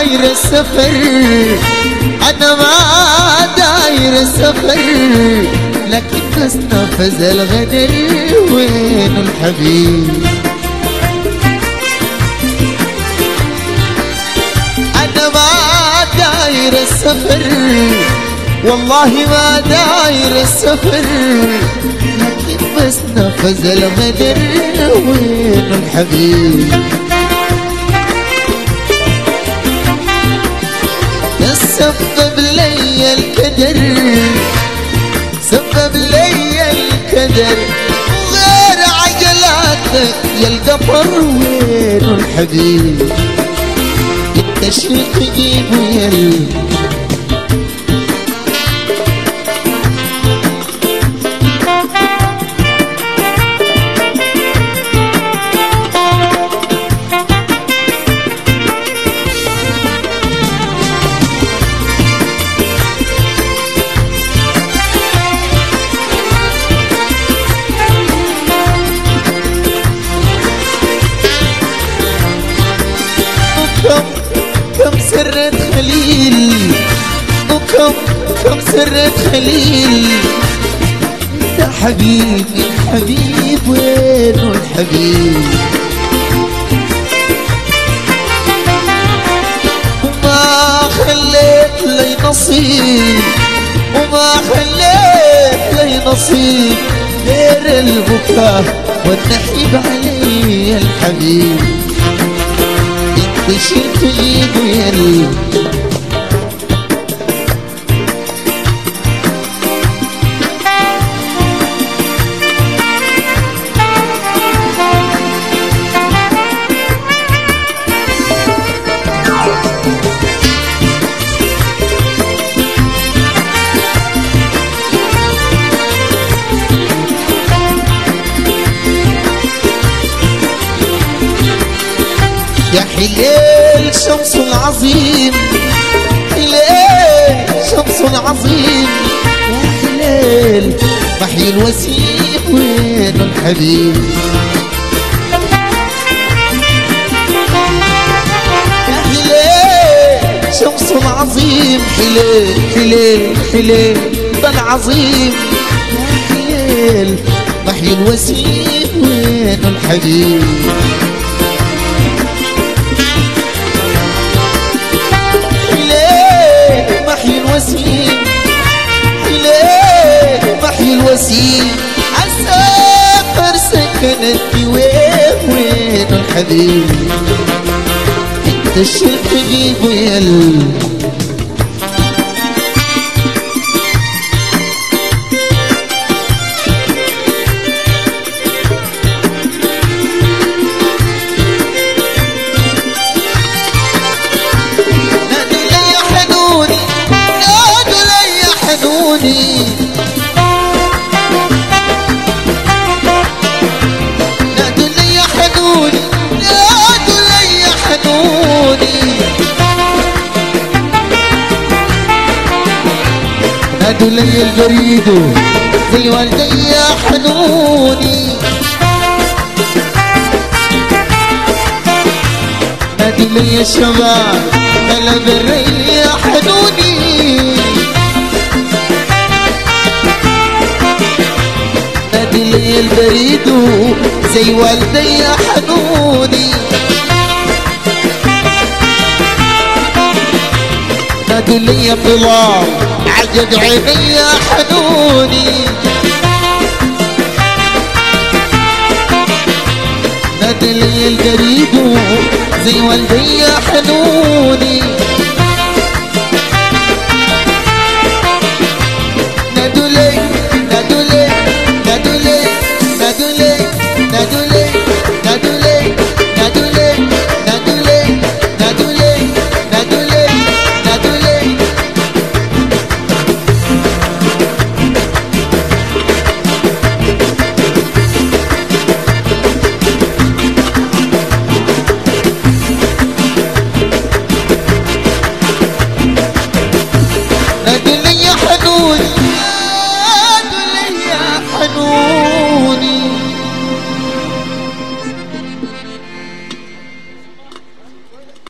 داير السفر، أنا ما داير السفر، لكن بس نفذ الغدر. وين الحبيب؟ أنا ما داير السفر، والله ما داير السفر، لكن بس نفذ الغدر. وين الحبيب؟ سبب لي الكدر، سبب لي الكدر، غير عجلاتك يا القطر. وين الحبيب؟ انت شو تجيبه يا كم سرة خليل، كم سرة خليل. انت حبيبي الحبيب، وين الحبيب؟ وما خليت لي نصيب، وما خليت لي نصيب، غير البكاء والنحيب علي الحبيب. وش تجيبه يا يا حليل شمس عظيم، حليل شمس عظيم، يا حليل محيي الوسيم. وين الحبيب؟ يا حليل شمس عظيم، حليل حليل حليل ضل عظيم، يا حليل محيي الوسيم. وين الحبيب؟ محيي الوسيم، ليه محيي الوسيم، عالسافر سكنتي. وين الحبيب؟ انت الشرف تجيبه يا نادوا لي يا حنوني، نادوا لي يا حنوني، نادوا لي البريد زي والدي يا حنوني، نادوا لي الشباب هلا بالري يا حنوني، نادي لي البريد زي والدي يا حنوني، نادي لي الظلام عجب عيني يا حنوني، نادي لي البريد زي والدي يا حنوني.